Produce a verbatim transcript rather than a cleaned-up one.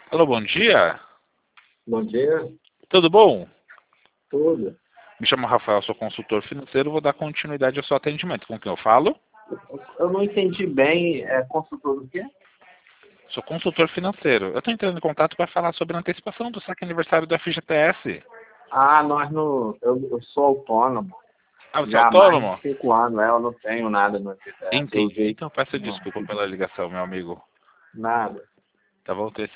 Alô, bom dia. Bom dia. Tudo bom? Tudo. Me chamo Rafael, sou consultor financeiro, vou dar continuidade ao seu atendimento. Com quem eu falo? Eu não entendi bem, é consultor do quê? Sou consultor financeiro. Eu estou entrando em contato para falar sobre a antecipação do saque aniversário do F G T S. Ah, nós não. Eu, eu sou autônomo. Ah, você é Já há mais de autônomo? cinco anos, né? Eu não tenho nada no F G T S. Eu Entendi. usei. Então peço Não, desculpa pela ligação, meu amigo. nada. Tá bom?